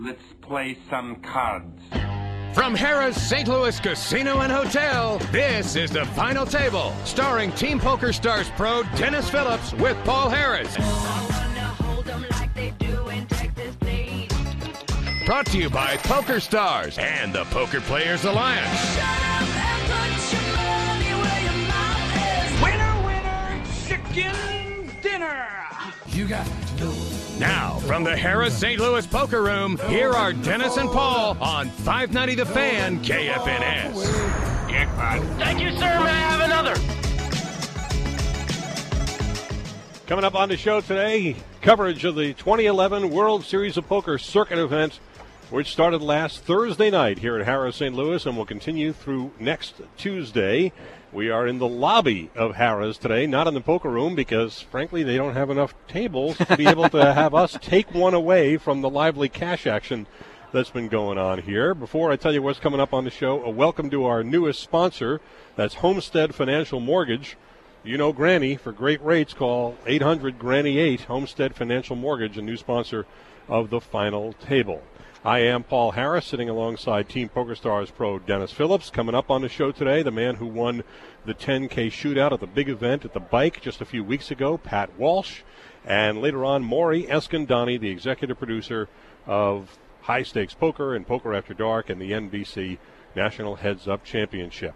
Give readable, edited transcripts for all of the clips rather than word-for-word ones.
Let's play some cards. From Harrah's St. Louis Casino and Hotel, this is The Final Table, starring Team Poker Stars pro Dennis Phillips with Paul Harris. Brought to you by Poker Stars and the Poker Players Alliance. Winner, winner, chicken dinner. You got to know. Now, from the Harrah's St. Louis Poker Room, here are Dennis and Paul on 590 The Fan, KFNS. Thank you, sir. May I have another? Coming up on the show today, coverage of the 2011 World Series of Poker Circuit event, which started last Thursday night here at Harrah's St. Louis and will continue through next Tuesday. We are in the lobby of Harrah's today, not in the poker room, because, frankly, they don't have enough tables to be able to have us take one away from the lively cash action that's been going on here. Before I tell you what's coming up on the show, a welcome to our newest sponsor. That's Homestead Financial Mortgage. You know Granny. For great rates, call 800-GRANNY-8, Homestead Financial Mortgage, a new sponsor of the Final Table. I am Paul Harris, sitting alongside Team Poker Stars pro Dennis Phillips. Coming up on the show today, the man who won the 10K shootout at the big event at the Bike just a few weeks ago, Pat Walsh. And later on, Maury Eskandani, the executive producer of High Stakes Poker and Poker After Dark and the NBC National Heads Up Championship.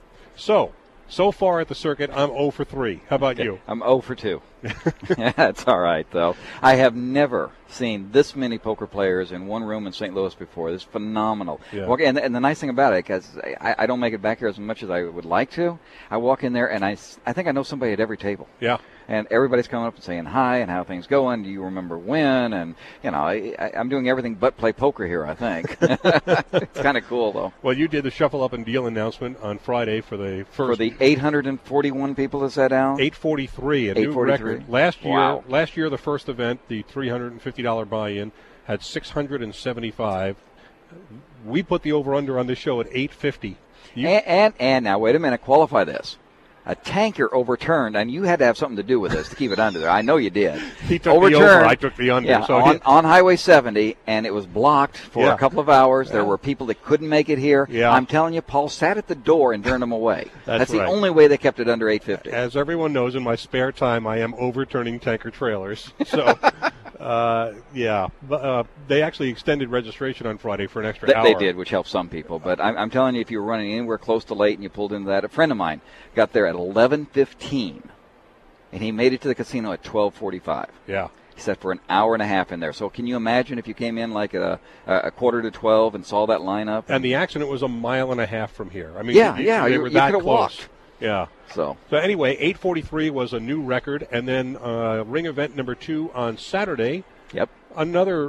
So far at the circuit, I'm 0 for 3. How about you? I'm 0 for 2. That's all right, though. I have never seen this many poker players in one room in St. Louis before. This is phenomenal. Yeah. And the nice thing about it, because I don't make it back here as much as I would like to, I walk in there and I think I know somebody at every table. Yeah. And everybody's coming up and saying hi and how things going. Do you remember when? And, you know, I'm doing everything but play poker here, I think. It's kind of cool, though. Well, you did the Shuffle Up and Deal announcement on Friday for the first. For the 841 people that sat down? 843, a new record. Last year, the first event, the $350 buy-in, had 675. We put the over-under on this show at 850. And now, wait a minute, qualify this. A tanker overturned, and you had to have something to do with this to keep it under there. I know you did. He took the over, I took the under. Yeah, so on Highway 70, and it was blocked for a couple of hours. There were people that couldn't make it here. Yeah. I'm telling you, Paul sat at the door and turned them away. That's right. The only way they kept it under 850. As everyone knows, in my spare time, I am overturning tanker trailers. So, they actually extended registration on Friday for an extra hour. They did, which helped some people. But I'm telling you, if you were running anywhere close to late and you pulled into that, a friend of mine got there at 11:15, and he made it to the casino at 12:45. Yeah. He sat for an hour and a half in there. So can you imagine if you came in like a quarter to 12 and saw that lineup? And the accident was a mile and a half from here. I mean, they were that close. Walked. Yeah. So anyway, 843 was a new record, and then ring event number 2 on Saturday. Yep. Another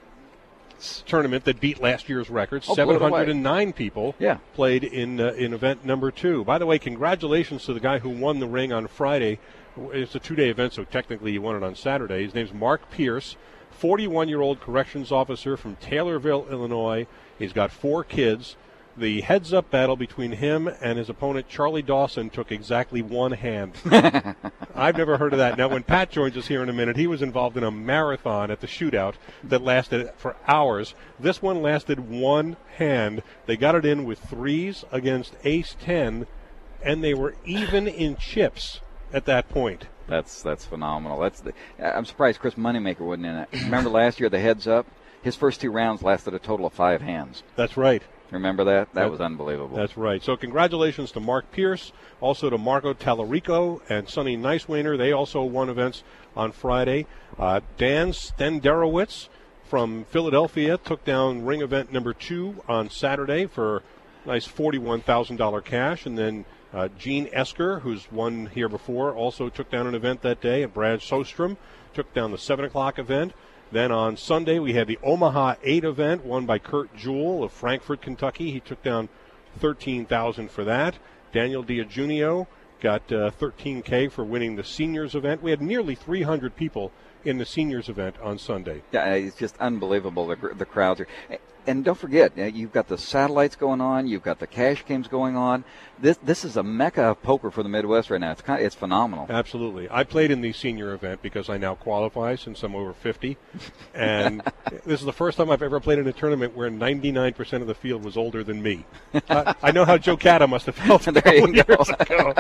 tournament that beat last year's record. 709 people played in event number 2. By the way, congratulations to the guy who won the ring on Friday. It's a 2-day event, so technically he won it on Saturday. His name's Mark Pierce, 41-year-old corrections officer from Taylorville, Illinois. He's got 4 kids. The heads-up battle between him and his opponent, Charlie Dawson, took exactly 1 hand. I've never heard of that. Now, when Pat joins us here in a minute, he was involved in a marathon at the shootout that lasted for hours. This one lasted 1 hand. They got it in with 3s against ace-10, and they were even in chips at that point. That's phenomenal. I'm surprised Chris Moneymaker wasn't in it. Remember last year, the heads-up? His first 2 rounds lasted a total of 5 hands. That's right. Remember that? That was unbelievable. That's right. So congratulations to Mark Pierce, also to Marco Tallarico and Sonny Nicewainer. They also won events on Friday. Dan Stenderowitz from Philadelphia took down ring event number 2 on Saturday for nice $41,000 cash. And then Gene Esker, who's won here before, also took down an event that day. And Brad Sostrom took down the 7 o'clock event. Then on Sunday, we had the Omaha 8 event, won by Kurt Jewell of Frankfort, Kentucky. He took down $13,000 for that. Daniel Diagunio got $13K for winning the seniors event. We had nearly 300 people in the seniors event on Sunday. Yeah, it's just unbelievable, the crowds are. And don't forget, you've got the satellites going on. You've got the cash games going on. This is a mecca of poker for the Midwest right now. It's phenomenal. Absolutely. I played in the senior event because I now qualify since I'm over 50. And this is the first time I've ever played in a tournament where 99% of the field was older than me. I know how Joe Cata must have felt a couple years ago.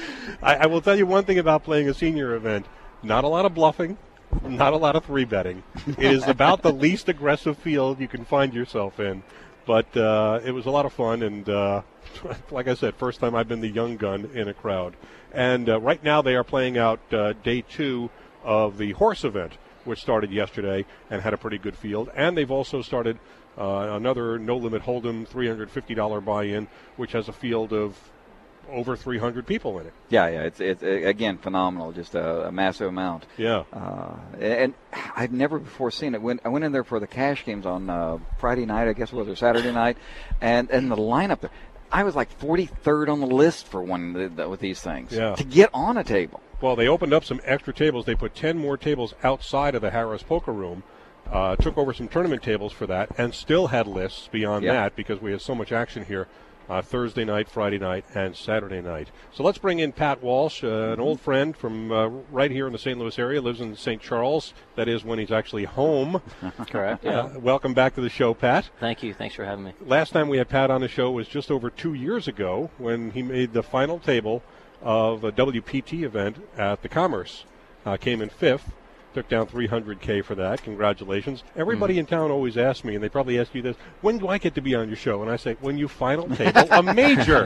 I will tell you one thing about playing a senior event. Not a lot of bluffing. Not a lot of 3-betting. It is about the least aggressive field you can find yourself in. But it was a lot of fun, and like I said, first time I've been the young gun in a crowd. And right now they are playing out day 2 of the horse event, which started yesterday and had a pretty good field. And they've also started another no-limit hold'em $350 buy-in, which has a field of over 300 people in it. Yeah, it's again phenomenal, just a massive amount. Yeah. And I've never before seen it. I went in there for the cash games on Friday night, I guess it was, or Saturday night, and the lineup there, I was like 43rd on the list for one with these things. Yeah. To get on a table. Well, they opened up some extra tables. They put 10 more tables outside of the Harris Poker Room. Took over some tournament tables for that, and still had lists beyond that because we have so much action here. Thursday night, Friday night, and Saturday night. So let's bring in Pat Walsh, an old friend from right here in the St. Louis area, lives in St. Charles. That is when he's actually home. Correct, yeah. Welcome back to the show, Pat. Thank you. Thanks for having me. Last time we had Pat on the show was just over 2 years ago when he made the final table of a WPT event at the Commerce. Came in 5th. Took down $300K for that. Congratulations. Everybody in town always asks me, and they probably ask you this, when do I get to be on your show? And I say, when you final table a major.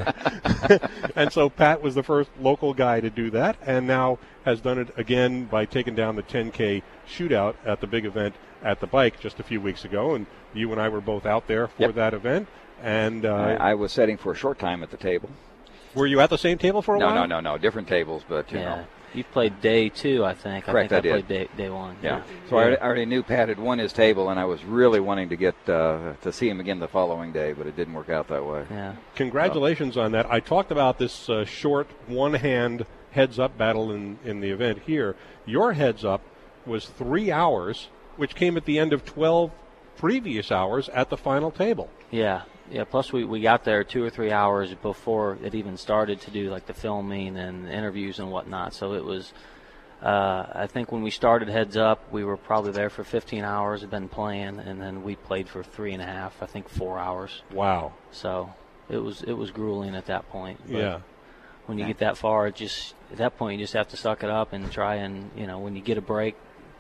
And so Pat was the first local guy to do that, and now has done it again by taking down the 10K shootout at the big event at the Bike just a few weeks ago. And you and I were both out there for that event. And I was setting for a short time at the table. Were you at the same table for a while? No. Different tables, but you know. You played day 2, I think. Correct, I did. played day 1. Yeah. So I already knew Pat had won his table, and I was really wanting to get to see him again the following day, but it didn't work out that way. Yeah. Congratulations on that. I talked about this short one-hand heads-up battle in the event here. Your heads-up was 3 hours, which came at the end of 12 previous hours at the final table. Yeah. Yeah, plus we got there 2 or 3 hours before it even started to do like the filming and interviews and whatnot. So it was, I think when we started Heads Up, we were probably there for 15 hours, had been playing, and then we played for 3.5, I think 4 hours. Wow. So it was grueling at that point. But yeah. When you get that far, at that point you just have to suck it up and try and, when you get a break,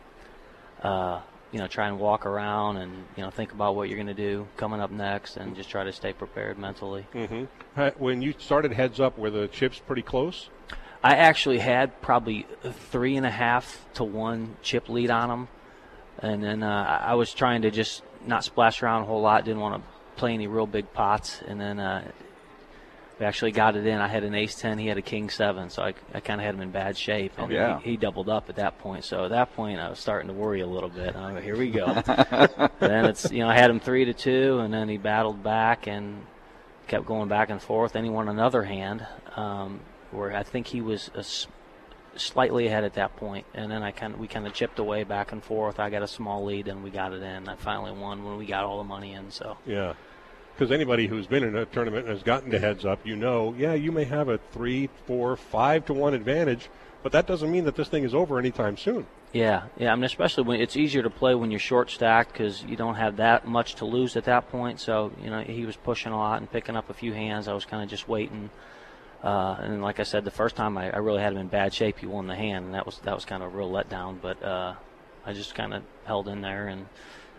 try and walk around and, think about what you're going to do coming up next and just try to stay prepared mentally. Mm-hmm. When you started Heads Up, were the chips pretty close? I actually had probably 3.5 to 1 chip lead on them. And then I was trying to just not splash around a whole lot, didn't want to play any real big pots. And then we actually got it in. I had an ace-10. He had a king-7, so I kind of had him in bad shape. And he doubled up at that point. So at that point, I was starting to worry a little bit. I'm like, here we go. Then it's, I had him 3-2, and then he battled back and kept going back and forth. Then he won another hand where I think he was slightly ahead at that point. And then we kind of chipped away back and forth. I got a small lead, and we got it in. I finally won when we got all the money in. So yeah. Because anybody who's been in a tournament and has gotten to Heads Up, you may have a 3, 4, 5 to 1 advantage, but that doesn't mean that this thing is over anytime soon. Yeah. I mean, especially when it's easier to play when you're short stacked because you don't have that much to lose at that point. So, he was pushing a lot and picking up a few hands. I was kind of just waiting. And like I said, the first time I really had him in bad shape, he won the hand, and that was kind of a real letdown. But I just kind of held in there and.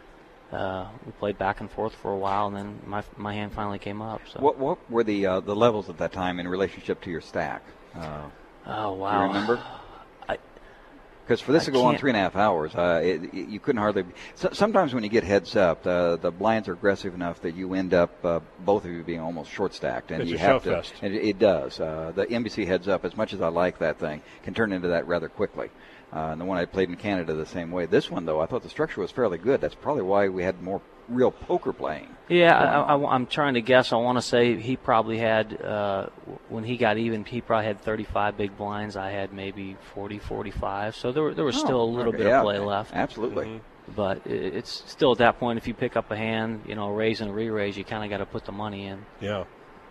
We played back and forth for a while, and then my hand finally came up. So. What were the levels at that time in relationship to your stack? Oh, wow. Do you remember? Because for this to go on 3.5 hours, you couldn't hardly. Sometimes when you get Heads Up, the blinds are aggressive enough that you end up both of you being almost short stacked, and it's you a have shove to. fest. And it does. The NBC Heads Up, as much as I like that thing, can turn into that rather quickly. And the one I played in Canada the same way. This one, though, I thought the structure was fairly good. That's probably why we had more real poker playing. Yeah, I'm trying to guess. I want to say he probably had, when he got even, he probably had 35 big blinds. I had maybe 40, 45. So there was still a little bit of play left. Absolutely. But it's still at that point, if you pick up a hand, a raise and a re-raise, you kind of got to put the money in. Yeah.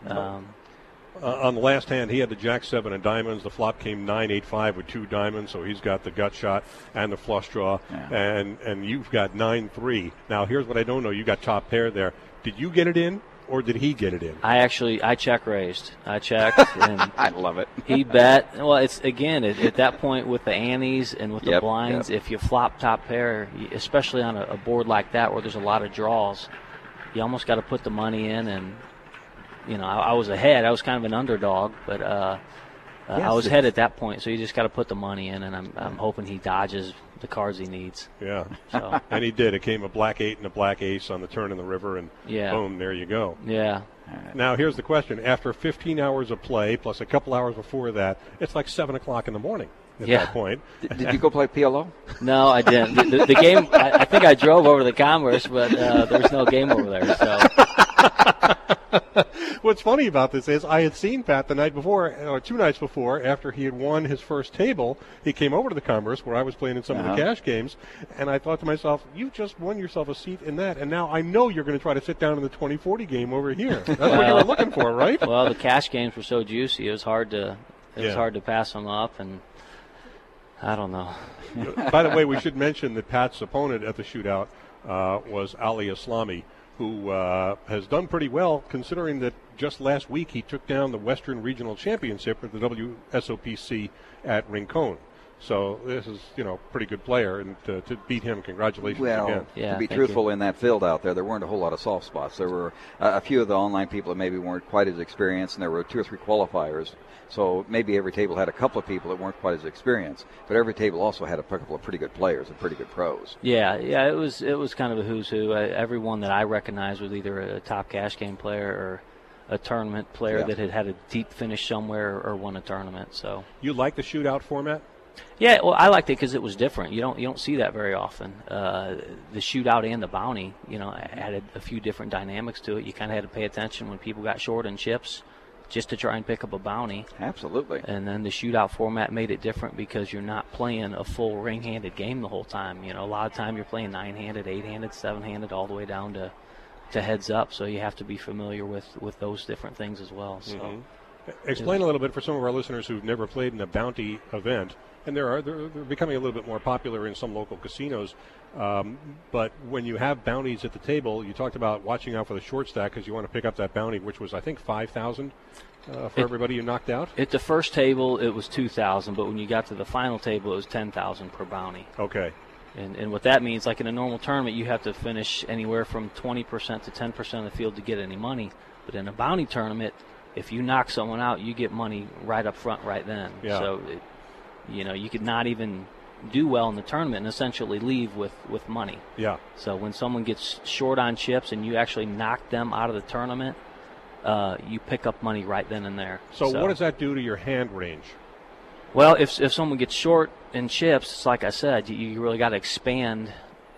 On the last hand, he had the Jack 7 and diamonds. The flop came 9-8-5 with 2 diamonds, so he's got the gut shot and the flush draw. Yeah. And you've got 9-3. Now, here's what I don't know. You got top pair there. Did you get it in, or did he get it in? I check raised. I checked. And I love it. He bet. Well, it's, again, at that point with the antes and with the blinds, if you flop top pair, especially on a board like that where there's a lot of draws, you almost got to put the money in. And I was ahead. I was kind of an underdog, but I was ahead at that point. So you just got to put the money in, and I'm hoping he dodges the cards he needs. Yeah. So. And he did. It came a black 8 and a black ace on the turn in the river, and boom, there you go. Yeah. Now here's the question: after 15 hours of play plus a couple hours before that, it's like 7 o'clock in the morning. At that point. Did you go play PLO? No, I didn't. The game. I think I drove over to the Commerce, but there was no game over there. So. What's funny about this is I had seen Pat the night before, or 2 nights before, after he had won his first table. He came over to the Commerce where I was playing in some of the cash games, and I thought to myself, you just won yourself a seat in that, and now I know you're going to try to sit down in the 2040 game over here. That's what you were looking for, right? Well, the cash games were so juicy, it was hard to pass them up, and I don't know. By the way, we should mention that Pat's opponent at the shootout was Ali Islami, who has done pretty well, considering that just last week he took down the Western Regional Championship at the WSOPC at Rincon. So this is, pretty good player, and to beat him, congratulations again. To be truthful, in that field out there weren't a whole lot of soft spots. There were a few of the online people that maybe weren't quite as experienced, and there were 2 or 3 qualifiers. So maybe every table had a couple of people that weren't quite as experienced, but every table also had a couple of pretty good players and pretty good pros. Yeah, it was kind of a who's who. Everyone that I recognized was either a top cash game player or a tournament player that had a deep finish somewhere or won a tournament. So you like the shootout format? Yeah, well, I liked it because it was different. You don't see that very often. The shootout and the bounty, added a few different dynamics to it. You kind of had to pay attention when people got short in chips, just to try and pick up a bounty. Absolutely. And then the shootout format made it different because you're not playing a full ring-handed game the whole time. A lot of time you're playing 9-handed, 8-handed, 7-handed, all the way down to heads up. So you have to be familiar with those different things as well. So. Mm-hmm. Explain a little bit for some of our listeners who've never played in a bounty event. And they're becoming a little bit more popular in some local casinos. But when you have bounties at the table, you talked about watching out for the short stack because you want to pick up that bounty, which was, I think, $5,000 for everybody you knocked out. At the first table, it was $2,000, but when you got to the final table, it was $10,000 per bounty. Okay. And what that means, like in a normal tournament, you have to finish anywhere from 20% to 10% of the field to get any money. But in a bounty tournament, if you knock someone out, you get money right up front right then. Yeah. So, you could not even do well in the tournament and essentially leave with money. Yeah. So when someone gets short on chips and you actually knock them out of the tournament, you pick up money right then and there. So what does that do to your hand range? Well, if someone gets short in chips, it's like I said, you really got to expand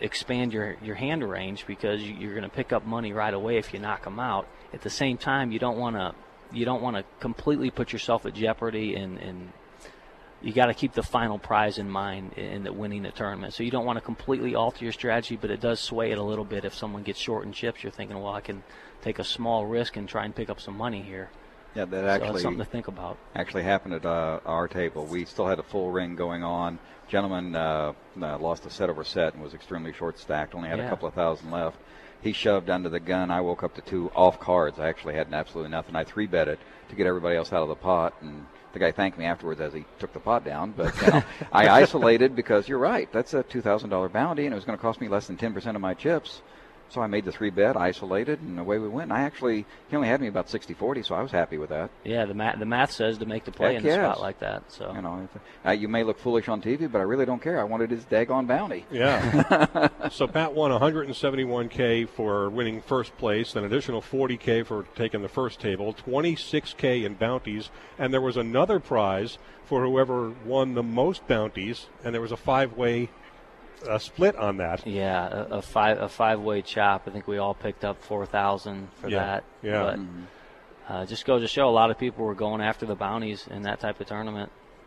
your hand range because you're going to pick up money right away if you knock them out. At the same time, you don't want to completely put yourself at jeopardy, and you got to keep the final prize in mind in winning the tournament. So you don't want to completely alter your strategy, but it does sway it a little bit. If someone gets short in chips, you're thinking, well, I can take a small risk and try and pick up some money here. Yeah, that so that's something to think about. Actually happened at our table. We still had a full ring going on. Gentleman lost a set over set and was extremely short stacked, only had a couple of thousand left. He shoved under the gun. I woke up to 2 off cards. I actually had absolutely nothing. I 3-bet it to get everybody else out of the pot, and the guy thanked me afterwards as he took the pot down. But I isolated because you're right. That's a $2,000 bounty, and it was going to cost me less than 10% of my chips. So I made the 3-bet, isolated, and away we went. He only had me about 60-40, so I was happy with that. Yeah, the math says to make the play in a spot like that. So you may look foolish on TV, but I really don't care. I wanted his daggone bounty. Yeah. So Pat won $171K for winning first place, an additional $40K for taking the first table, $26K in bounties, and there was another prize for whoever won the most bounties, and there was a 5-way split on that. Yeah, a five-way chop. I think we all picked up $4,000 for that. Yeah. But just goes to show a lot of people were going after the bounties in that type of tournament.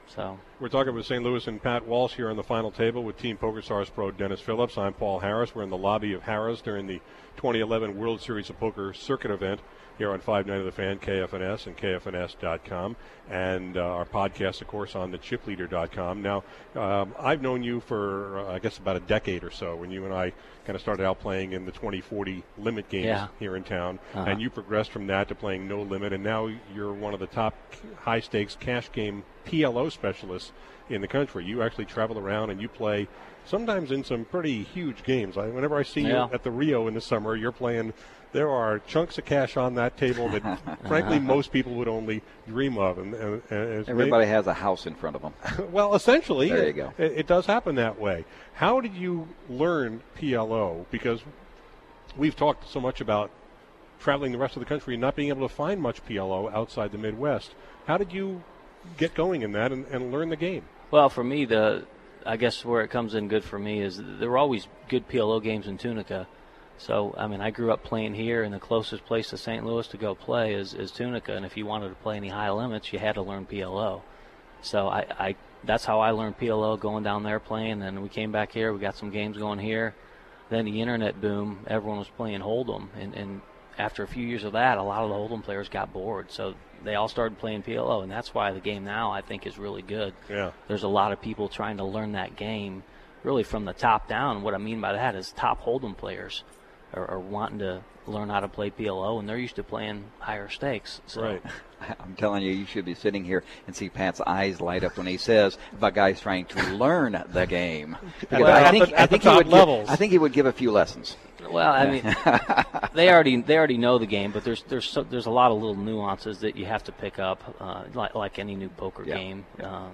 So we're talking with St. Louis and Pat Walsh here on the final table with Team PokerStars pro Dennis Phillips. I'm Paul Harris. We're in the lobby of Harris during the 2011 World Series of Poker Circuit event here on 590 of the Fan, KFNS, and KFNS.com, and our podcast, of course, on the chipleader.com. Now, I've known you for, I guess, about a decade or so when you and I kind of started out playing in the 2040 limit games here in town, and you progressed from that to playing no limit, and now you're one of the top high-stakes cash game PLO specialists in the country. You actually travel around and you play sometimes in some pretty huge games. Whenever I see you at the Rio in the summer, you're playing. There are chunks of cash on that table that, frankly, most people would only dream of. And everybody has a house in front of them. Well, essentially, there you go. It does happen that way. How did you learn PLO? Because we've talked so much about traveling the rest of the country and not being able to find much PLO outside the Midwest. How did you get going in that and learn the game? Well, for me, I guess where it comes in good for me is there were always good PLO games in Tunica. So, I mean, I grew up playing here, and the closest place to St. Louis to go play is Tunica. And if you wanted to play any high limits, you had to learn PLO. So that's how I learned PLO, going down there playing. And we came back here. We got some games going here. Then the internet boom, everyone was playing Hold'em. And after a few years of that, a lot of the Hold'em players got bored. So they all started playing PLO, and that's why the game now I think is really good. Yeah. There's a lot of people trying to learn that game really from the top down. What I mean by that is top Hold'em players are wanting to learn how to play PLO, and they're used to playing higher stakes. So. Right. I'm telling you should be sitting here and see Pat's eyes light up when he says about guys trying to learn the game. Well, I think he would give a few lessons. Well, I mean, they already know the game, but there's a lot of little nuances that you have to pick up, like any new poker game.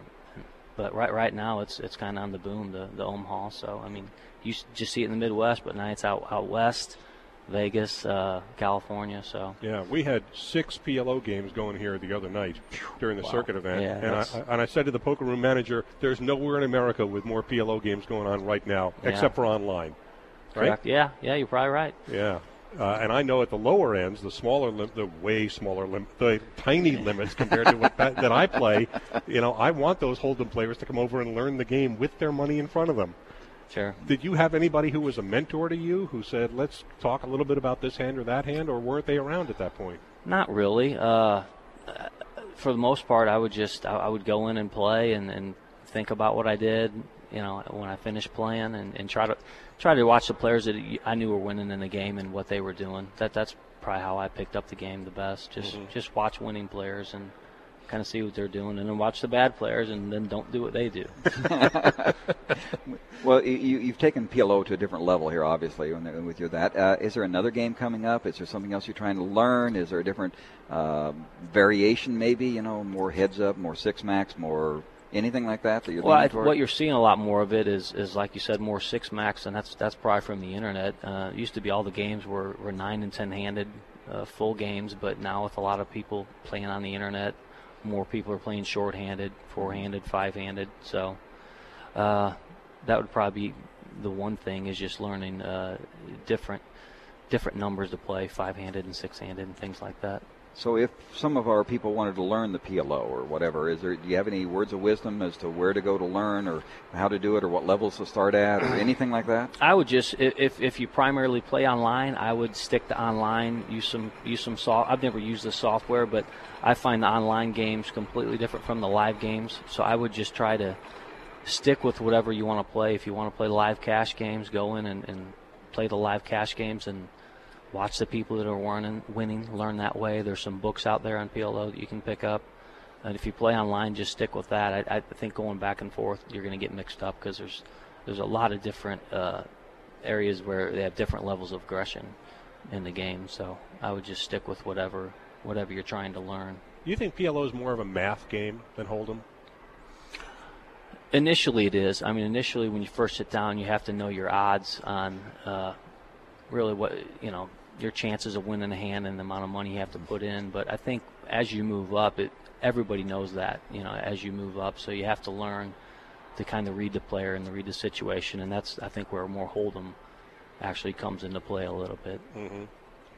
But right now it's kind of on the boom, the Omaha. So I mean, you just see it in the Midwest, but now it's out west, Vegas, California. So yeah, we had 6 PLO games going here the other night during the circuit event, yeah, and I said to the poker room manager, "There's nowhere in America with more PLO games going on right now, except for online." Right? Correct. Yeah, you're probably right. Yeah. And I know at the lower ends, the way smaller, the tiny limits compared to what that I play, I want those Hold'em players to come over and learn the game with their money in front of them. Sure. Did you have anybody who was a mentor to you who said, let's talk a little bit about this hand or that hand, or weren't they around at that point? Not really. For the most part, I would go in and play and think about what I did, when I finished playing, and try to watch the players that I knew were winning in the game and what they were doing. That's probably how I picked up the game the best. Just watch winning players and kind of see what they're doing, and then watch the bad players and then don't do what they do. Well, you've taken PLO to a different level here, obviously, with you that. Is there another game coming up? Is there something else you're trying to learn? Is there a different variation maybe, more heads up, more six max, more anything like that you're leaning toward? What you're seeing a lot more of it is like you said, more six max, and that's probably from the internet. It used to be all the games were 9 and 10 handed full games, but now with a lot of people playing on the internet, more people are playing short-handed, 4-handed, 5-handed. So that would probably be the one thing, is just learning different numbers to play, 5-handed and 6-handed and things like that. So if some of our people wanted to learn the PLO or whatever, do you have any words of wisdom as to where to go to learn or how to do it or what levels to start at or anything like that? I would just, if you primarily play online, I would stick to online, use some soft. I've never used the software, but I find the online games completely different from the live games. So I would just try to stick with whatever you want to play. If you want to play live cash games, go in and play the live cash games and watch the people that are winning, learn that way. There's some books out there on PLO that you can pick up. And if you play online, just stick with that. I think going back and forth, you're going to get mixed up because there's a lot of different areas where they have different levels of aggression in the game. So I would just stick with whatever you're trying to learn. Do you think PLO is more of a math game than Hold'em? Initially it is. I mean, initially when you first sit down, you have to know your odds on really what, your chances of winning a hand and the amount of money you have to put in. But I think as you move up, everybody knows that, as you move up. So you have to learn to kind of read the player and to read the situation. And that's, I think, where more Hold'em actually comes into play a little bit. Mm-hmm.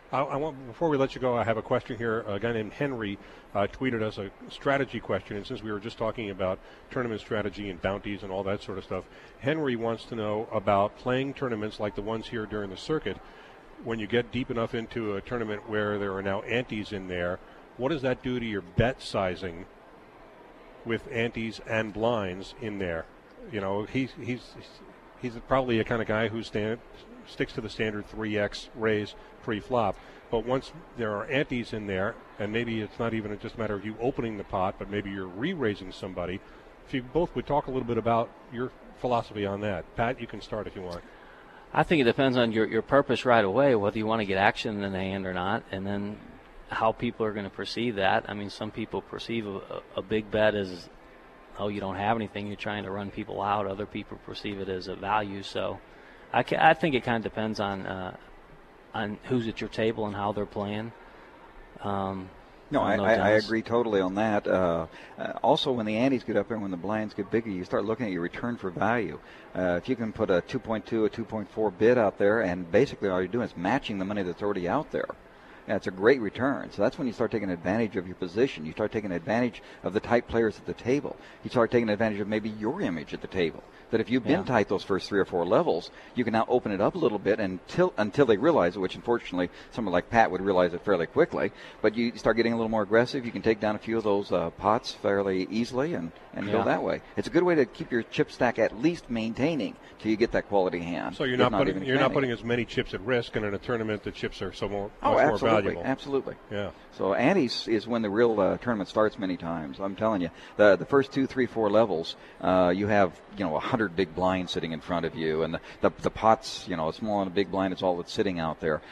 Before we let you go, I have a question here. A guy named Henry tweeted us a strategy question, and since we were just talking about tournament strategy and bounties and all that sort of stuff, Henry wants to know about playing tournaments like the ones here during the circuit. When you get deep enough into a tournament where there are now antes in there, what does that do to your bet sizing with antes and blinds in there? You know, he's probably a kind of guy who sticks to the standard 3x raise pre-flop. But once there are antes in there, and maybe it's not even just a matter of you opening the pot, but maybe you're re-raising somebody, if you both would talk a little bit about your philosophy on that. Pat, you can start if you want. I think it depends on your purpose right away, whether you want to get action in the hand or not, and then how people are going to perceive that. I mean, some people perceive a big bet as, oh, you don't have anything, you're trying to run people out. Other people perceive it as a value. So I think it kind of depends on who's at your table and how they're playing. No, I agree totally on that. Also, when the antes get up there, when the blinds get bigger, you start looking at your return for value. If you can put a 2.2, a 2.4 bid out there, and basically all you're doing is matching the money that's already out there. That's a great return. So that's when you start taking advantage of your position. You start taking advantage of the tight players at the table. You start taking advantage of maybe your image at the table. That if you've been tight those first 3 or 4 levels, you can now open it up a little bit until they realize it, which unfortunately someone like Pat would realize it fairly quickly. But you start getting a little more aggressive. You can take down a few of those pots fairly easily and go that way. It's a good way to keep your chip stack at least maintaining till you get that quality hand. So you're not putting as many chips at risk, and in a tournament the chips are much more valuable. Absolutely. Yeah. So antes is when the real tournament starts many times. I'm telling you, the first 2, 3, 4 levels, you have 100 big blinds sitting in front of you, and the pots, a small and a big blind is all that's sitting out there.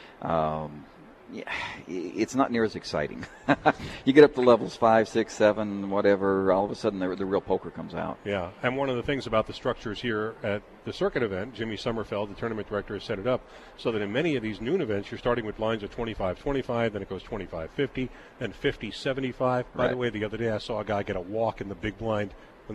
It's not near as exciting. You get up to levels 5, 6, 7, whatever, all of a sudden the real poker comes out. Yeah, and one of the things about the structures here at the circuit event, Jimmy Sommerfeld, the tournament director, has set it up so that in many of these noon events, you're starting with blinds of 25-25, then it goes 25-50, then 50-75. By the way, the other day I saw a guy get a walk in the big blind when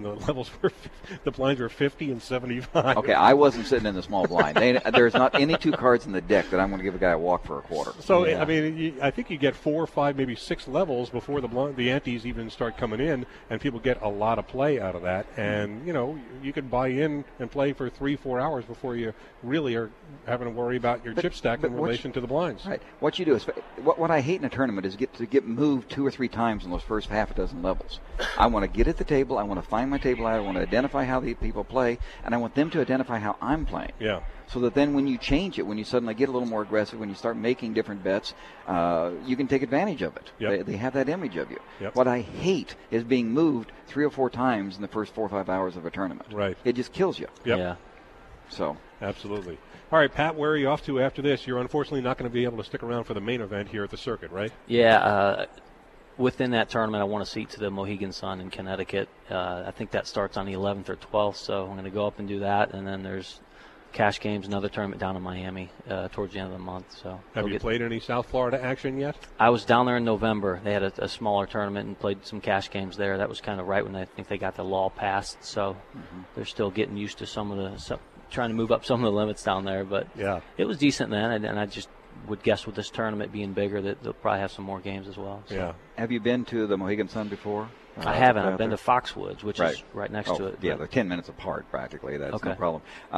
the blinds were 50 and 75. Okay, I wasn't sitting in the small blind. There's not any 2 cards in the deck that I'm going to give a guy a walk for a quarter. So I mean, I think you get 4, 5, maybe 6 levels before the antes even start coming in, and people get a lot of play out of that. And you can buy in and play for 3, 4 hours before you really are having to worry about your chip stack in relation to the blinds. Right. What you do is what I hate in a tournament is to get moved 2 or 3 times in those first half a dozen levels. I want to get at the table. I want to find my table out. I want to identify how the people play, and I want them to identify how I'm playing. Yeah. So that then when you change it, when you suddenly get a little more aggressive, when you start making different bets, you can take advantage of it. Yep. They have that image of you. Yep. What I hate is being moved 3 or 4 times in the first 4 or 5 hours of a tournament. Right. It just kills you. Yep. Yeah. So. Absolutely. All right, Pat, where are you off to after this? You're unfortunately not going to be able to stick around for the main event here at the circuit, right? Yeah. Within that tournament, I want a seat to the Mohegan Sun in Connecticut. I think that starts on the 11th or 12th, so I'm going to go up and do that. And then there's Cash Games, another tournament down in Miami towards the end of the month. So have you played any South Florida action yet? I was down there in November. They had a smaller tournament and played some Cash Games there. That was kind of right when I think they got the law passed. So they're still getting used to trying to move up some of the limits down there. But it was decent then, and I just would guess with this tournament being bigger that they'll probably have some more games as well. So. Yeah. Have you been to the Mohegan Sun before? I haven't. I've been to Foxwoods, which is right next to it. Yeah, they're 10 minutes apart practically. That's okay. No problem.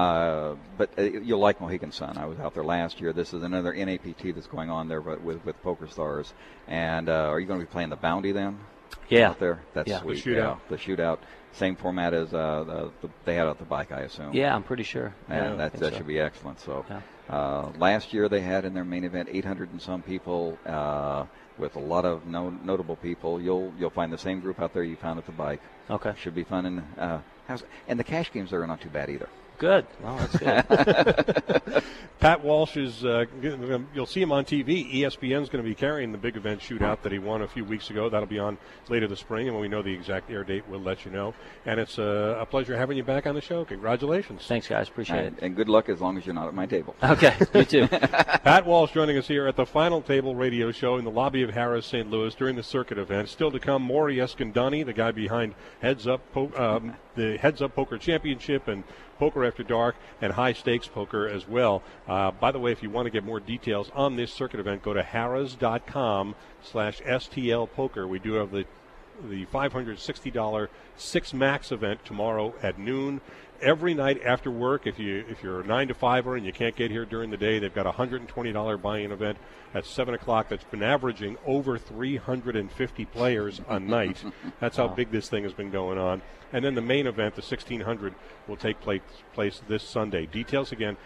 But you'll like Mohegan Sun. I was out there last year. This is another NAPT that's going on there, but with Poker Stars. And are you going to be playing the Bounty then? Yeah. Out there? That's sweet. The shootout. Yeah, the shootout. Same format as they had at the bike, I assume. Yeah, I'm pretty sure. And that should be excellent. So last year they had in their main event 800 and some people with a lot of notable people. You'll find the same group out there you found at the bike. Okay. Should be fun. And the cash games there are not too bad either. Good. Well, that's good. Pat Walsh is, you'll see him on TV. ESPN's going to be carrying the big event shootout that he won a few weeks ago. That'll be on later this spring, and when we know the exact air date, we'll let you know. And it's a pleasure having you back on the show. Congratulations. Thanks, guys. Appreciate it. And good luck as long as you're not at my table. Okay. You too. Pat Walsh joining us here at the Final Table radio show in the lobby of Harrah's St. Louis during the circuit event. Still to come, Maury Escandani, the guy behind the Heads Up Poker Championship and poker after dark, and high-stakes poker as well. By the way, if you want to get more details on this circuit event, go to harrah's.com/STL Poker. We do have the $560 Six Max event tomorrow at noon. Every night after work, if you're a 9 to 5er and you can't get here during the day, they've got a $120 buy-in event at 7 o'clock that's been averaging over 350 players a night. That's how big this thing has been going on. And then the main event, the 1600, will take place this Sunday. Details again,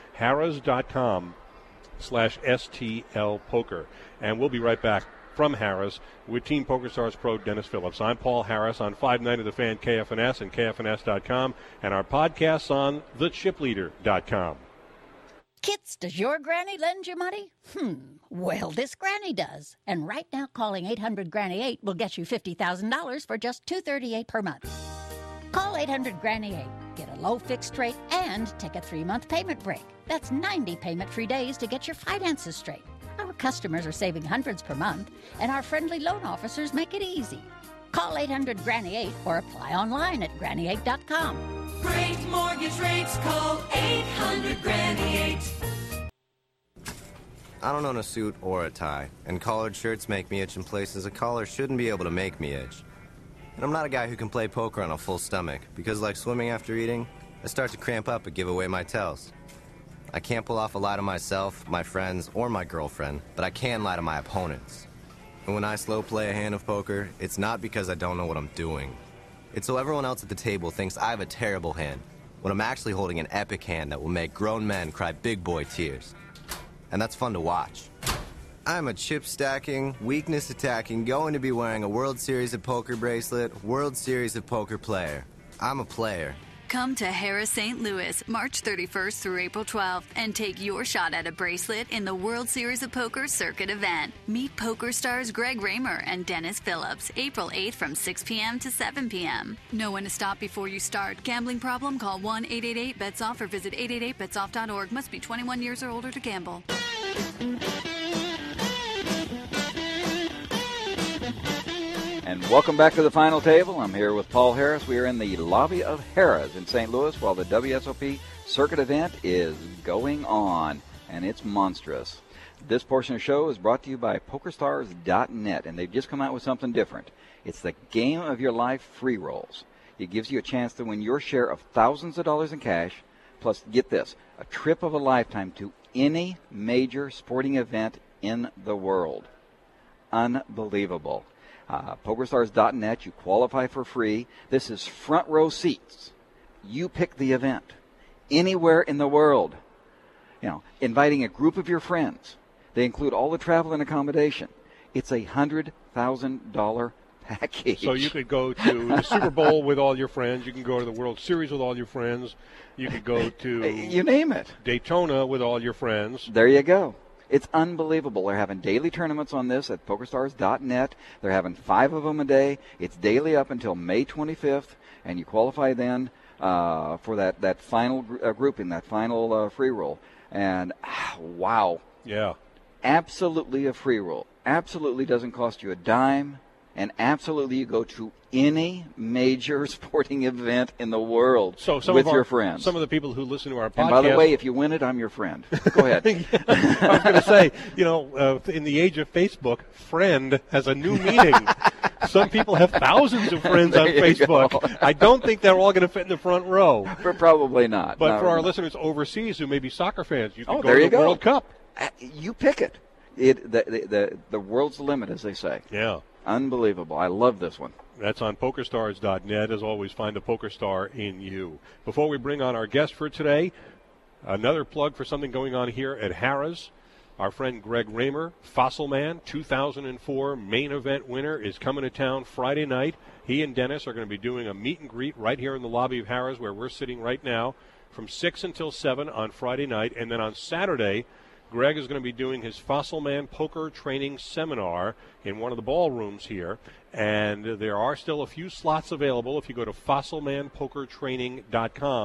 harrah's.com/STL Poker. And we'll be right back from Harrah's with Team PokerStars Pro Dennis Phillips. I'm Paul Harris on 590 The Fan KFNS and KFNS.com, and our podcasts on thechipleader.com. Kids, does your granny lend you money? Well, this granny does. And right now, calling 800-GRANNY-8 will get you $50,000 for just $238 per month. Call 800-GRANNY-8. Get a low fixed rate and take a 3-month payment break. That's 90 payment-free days to get your finances straight. Our customers are saving hundreds per month, and our friendly loan officers make it easy. Call 800-GRANNY-8 or apply online at granny8.com. Great mortgage rates. Call 800-GRANNY-8. I don't own a suit or a tie, and collared shirts make me itch in places a collar shouldn't be able to make me itch. And I'm not a guy who can play poker on a full stomach, because like swimming after eating, I start to cramp up and give away my tells. I can't pull off a lie to myself, my friends, or my girlfriend, but I can lie to my opponents. And when I slow play a hand of poker, it's not because I don't know what I'm doing. It's so everyone else at the table thinks I have a terrible hand, when I'm actually holding an epic hand that will make grown men cry big boy tears. And that's fun to watch. I'm a chip-stacking, weakness-attacking, going to be wearing a World Series of Poker bracelet, World Series of Poker player. I'm a player. Come to Harrah's St. Louis, March 31st through April 12th, and take your shot at a bracelet in the World Series of Poker Circuit event. Meet poker stars Greg Raymer and Dennis Phillips, April 8th from 6 p.m. to 7 p.m. Know when to stop before you start. Gambling problem? Call 1-888-BETS-OFF or visit 888betsoff.org. Must be 21 years or older to gamble. And welcome back to the final table. I'm here with Paul Harris. We are in the lobby of Harrah's in St. Louis while the WSOP circuit event is going on, and it's monstrous. This portion of the show is brought to you by PokerStars.net, and they've just come out with something different. It's the Game of Your Life free rolls. It gives you a chance to win your share of thousands of dollars in cash, plus, get this, a trip of a lifetime to any major sporting event in the world. Unbelievable. PokerStars.net, you qualify for free. This is front row seats. You pick the event. Anywhere in the world. Inviting a group of your friends. They include all the travel and accommodation. It's a $100,000 package. So you could go to the Super Bowl with all your friends. You can go to the World Series with all your friends. You could go to... you name it. Daytona with all your friends. There you go. It's unbelievable. They're having daily tournaments on this at PokerStars.net. They're having 5 of them a day. It's daily up until May 25th, and you qualify then for that final grouping, that final free roll. And, wow. Yeah. Absolutely a free roll. Absolutely doesn't cost you a dime, and absolutely you go to any major sporting event in the world with your friends. Some of the people who listen to our podcast. And by the way, if you win it, I'm your friend. Go ahead. I was going to say, in the age of Facebook, friend has a new meaning. Some people have thousands of friends on Facebook. I don't think they're all going to fit in the front row. Probably not. But for our listeners overseas who may be soccer fans, you can go there to you the go. World Cup. You pick it. The world's the limit, as they say. Yeah. Unbelievable. I love this one. That's on PokerStars.net. As always, find the PokerStar in you. Before we bring on our guest for today, another plug for something going on here at Harrah's. Our friend Greg Raymer, Fossil Man, 2004 main event winner, is coming to town Friday night. He and Dennis are going to be doing a meet and greet right here in the lobby of Harrah's, where we're sitting right now, from 6 until 7 on Friday night. And then on Saturday, Greg is going to be doing his Fossil Man Poker Training Seminar in one of the ballrooms here. And there are still a few slots available. If you go to fossilmanpokertraining.com,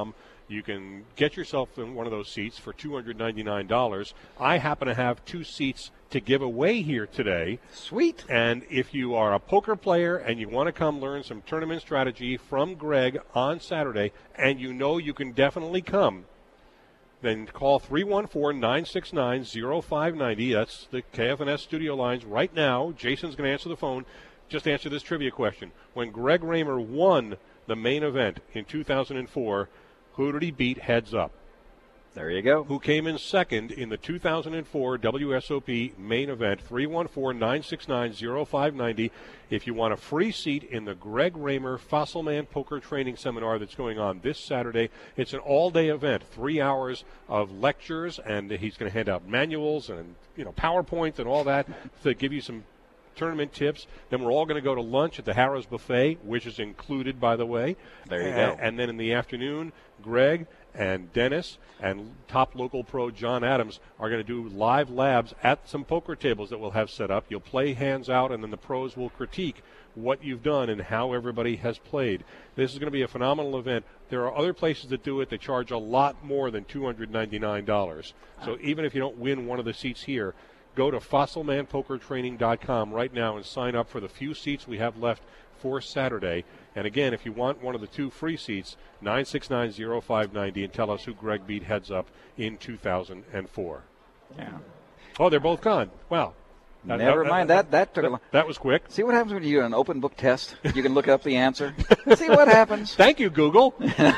You can get yourself in one of those seats for $299. I happen to have 2 seats to give away here today. Sweet. And if you are a poker player and you want to come learn some tournament strategy from Greg on Saturday, and you know you can definitely come, then call 314-969-0590. That's the KFNS studio lines right now. Jason's going to answer the phone. Just answer this trivia question. When Greg Raymer won the main event in 2004, who did he beat heads up? There you go. Who came in second in the 2004 WSOP main event? 314-969-0590. If you want a free seat in the Greg Raymer Fossilman Poker Training Seminar that's going on this Saturday, it's an all-day event, 3 hours of lectures, and he's going to hand out manuals and PowerPoint and all that to give you some tournament tips. Then we're all going to go to lunch at the Harrah's Buffet, which is included, by the way. There you go. And then in the afternoon, Greg and Dennis and top local pro John Adams are going to do live labs at some poker tables that we'll have set up. You'll play hands out, and then the pros will critique what you've done and how everybody has played. This is going to be a phenomenal event. There are other places that do it. They charge a lot more than $299. So even if you don't win one of the seats here, go to fossilmanpokertraining.com right now and sign up for the few seats we have left for Saturday. And again, if you want one of the 2 free seats, 969-0590, and tell us who Greg beat heads up in 2004. Yeah. Oh, they're both gone. Wow. Never mind. That took a long. That was quick. See what happens when you do an open book test? You can look up the answer. See what happens. Thank you, Google.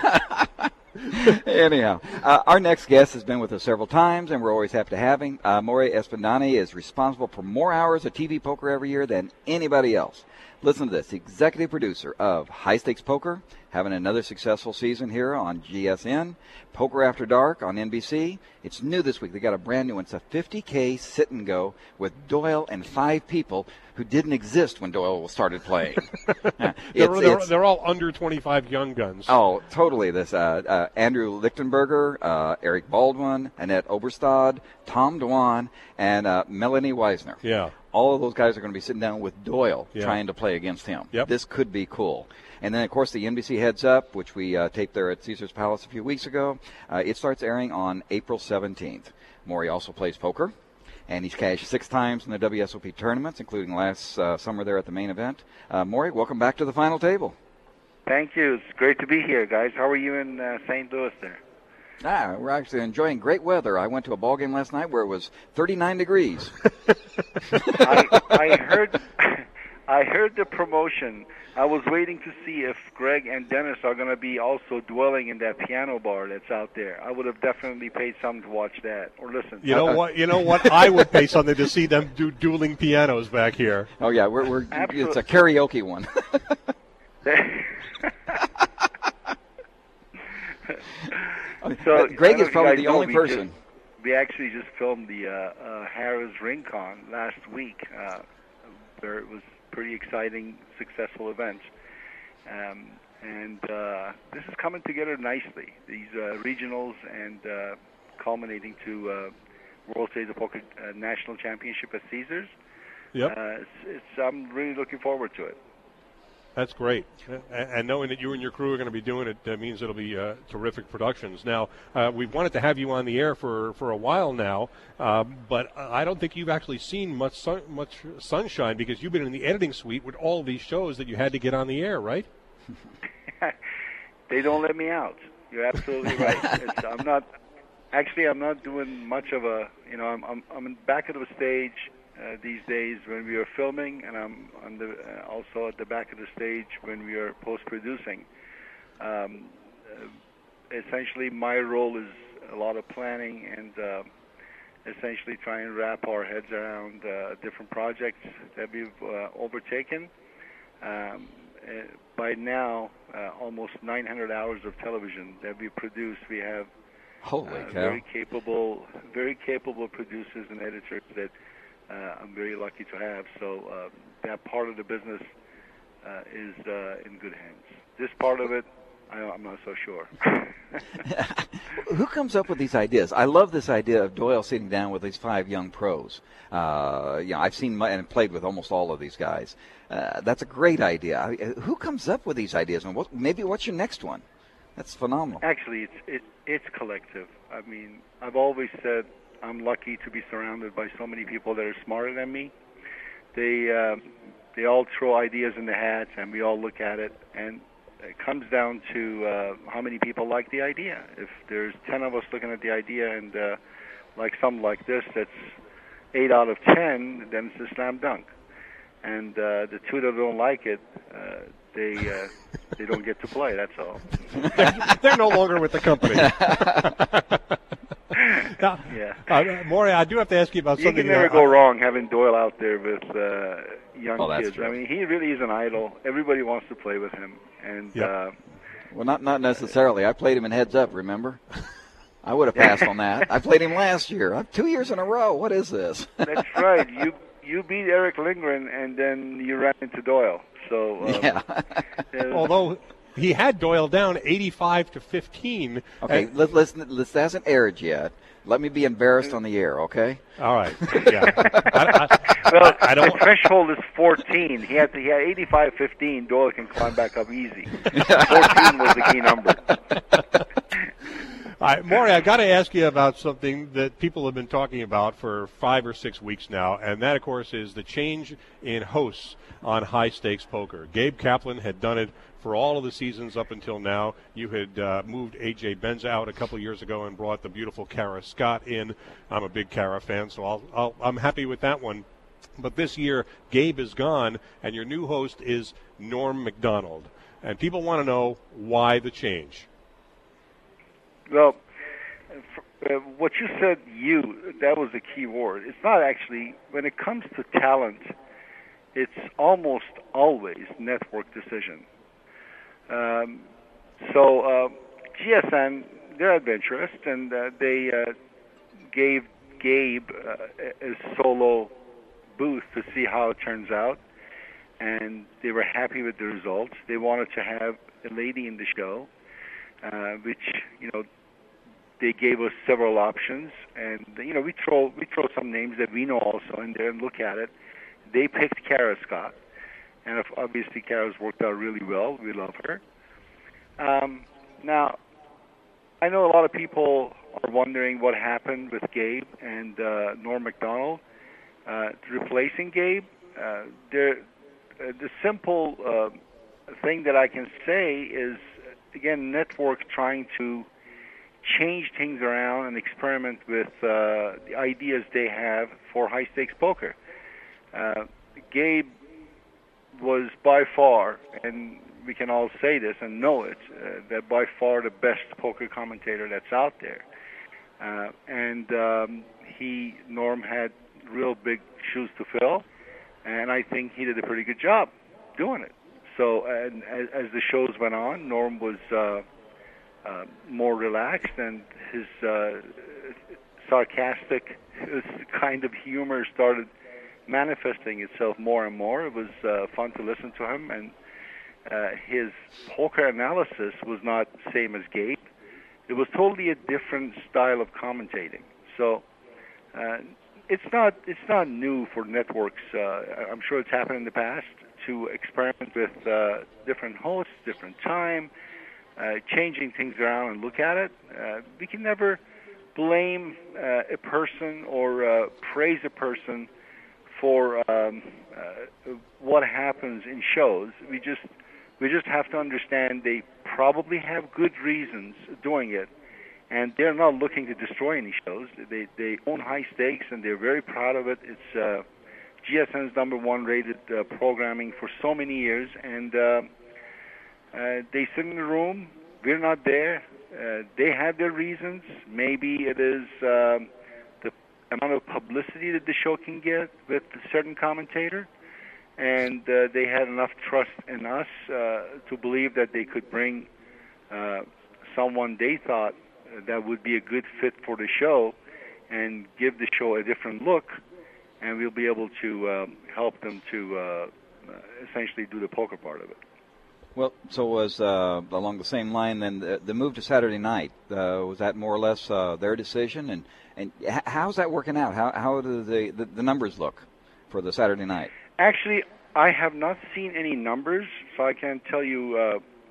Anyhow, our next guest has been with us several times, and we're always happy to have him. Maury Espandani is responsible for more hours of TV poker every year than anybody else. Listen to this. The executive producer of High Stakes Poker, having another successful season here on GSN. Poker After Dark on NBC. It's new this week. They got a brand new one. It's a $50K sit and go with Doyle and 5 people who didn't exist when Doyle started playing. They're all under 25 young guns. Oh, totally. This Andrew Lichtenberger, Eric Baldwin, Annette Oberstad, Tom Dwan, and Melanie Weisner. Yeah. All of those guys are going to be sitting down with Doyle Yeah. trying to play against him. Yep. This could be cool. And then, of course, the NBC Heads Up, which we taped there at Caesars Palace a few weeks ago, it starts airing on April 17th. Maury also plays poker, and he's cashed 6 times in the WSOP tournaments, including last summer there at the main event. Maury, welcome back to the final table. Thank you. It's great to be here, guys. How are you in St. Louis there? We're actually enjoying great weather. I went to a ball game last night where it was 39 degrees. I heard the promotion. I was waiting to see if Greg and Dennis are going to be also dwelling in that piano bar that's out there. I would have definitely paid something to watch that or listen. You know what? I would pay something to see them do dueling pianos back here. Oh yeah, we're it's a karaoke one. So Greg is probably the only person. We actually just filmed the Harrah's Rincon last week, where it was pretty exciting, successful event. And this is coming together nicely. These regionals and culminating to World Series of Poker National Championship at Caesars. Yep. I'm really looking forward to it. That's great. And knowing that you and your crew are going to be doing it means it'll be terrific productions. Now, we've wanted to have you on the air for a while now, but I don't think you've actually seen much sunshine because you've been in the editing suite with all of these shows that you had to get on the air, right? They don't let me out. You're absolutely right. I'm not doing much of a, I'm in back of the stage these days when we are filming, and I'm also at the back of the stage when we are post-producing. Essentially, my role is a lot of planning and essentially try and wrap our heads around different projects that we've overtaken. By now, almost 900 hours of television that we produce. We have very capable producers and editors that I'm very lucky to have. So that part of the business is in good hands. This part of it, I'm not so sure. Who comes up with these ideas? I love this idea of Doyle sitting down with these 5 young pros. I've seen and played with almost all of these guys. That's a great idea. Who comes up with these ideas? And what's your next one? That's phenomenal. Actually, it's collective. I mean, I've always said I'm lucky to be surrounded by so many people that are smarter than me. They all throw ideas in the hat, and we all look at it, and it comes down to how many people like the idea. If there's 10 of us looking at the idea and like something like this that's 8 out of 10, then it's a slam dunk. And the 2 that don't like it, they don't get to play, that's all. They're no longer with the company. Now, yeah. Maury, I do have to ask you about something. You can never go wrong having Doyle out there with young kids. True. I mean, he really is an idol. Everybody wants to play with him. And well, not necessarily. I played him in heads up, remember? I would have passed on that. I played him last year. 2 years in a row. What is this? That's right. You beat Eric Lindgren, and then you ran into Doyle. So yeah. Although he had Doyle down 85-15. Okay, listen. This hasn't aired yet. Let me be embarrassed on the air, okay? All right. Yeah. I don't. The threshold is 14. He had 85-15. Doyle can climb back up easy. 14 was the key number. All right, Maury, I got to ask you about something that people have been talking about for 5 or 6 weeks now, and that, of course, is the change in hosts on high-stakes poker. Gabe Kaplan had done it for all of the seasons up until now. You had moved A.J. Benza out a couple years ago and brought the beautiful Kara Scott in. I'm a big Kara fan, so I'm happy with that one. But this year, Gabe is gone, and your new host is Norm Macdonald. And people want to know why the change. Well, what you said, that was the key word. It's not actually, when it comes to talent, it's almost always network decision. So GSN, they're adventurous, and they gave Gabe a solo booth to see how it turns out, and they were happy with the results. They wanted to have a lady in the show, which, they gave us several options, and we throw some names that we know also in there and look at it. They picked Kara Scott, and obviously Kara's worked out really well. We love her. Now, I know a lot of people are wondering what happened with Gabe and Norm Macdonald replacing Gabe. The simple thing that I can say is, again, network trying to change things around and experiment with the ideas they have for high-stakes poker. Gabe was by far, and we can all say this and know it, that by far the best poker commentator that's out there. Norm had real big shoes to fill, and I think he did a pretty good job doing it. So and as the shows went on, Norm was more relaxed, and his sarcastic kind of humor started manifesting itself more and more. It was fun to listen to him, and his poker analysis was not the same as Gabe. It was totally a different style of commentating. So it's not new for networks. I'm sure it's happened in the past to experiment with different hosts, different time, changing things around and look at it. We can never blame a person or praise a person for what happens in shows. We just have to understand they probably have good reasons doing it, and they're not looking to destroy any shows. They own high stakes, and they're very proud of it. It's GSN's #1 rated programming for so many years, and they sit in the room. We're not there. They have their reasons. Maybe it is the amount of publicity that the show can get with a certain commentator, and they had enough trust in us to believe that they could bring someone they thought that would be a good fit for the show and give the show a different look, and we'll be able to help them to essentially do the poker part of it. Well, so was along the same line then the move to Saturday night. Was that more or less their decision? And how's that working out? How do the numbers look for the Saturday night? Actually, I have not seen any numbers, so I can't tell you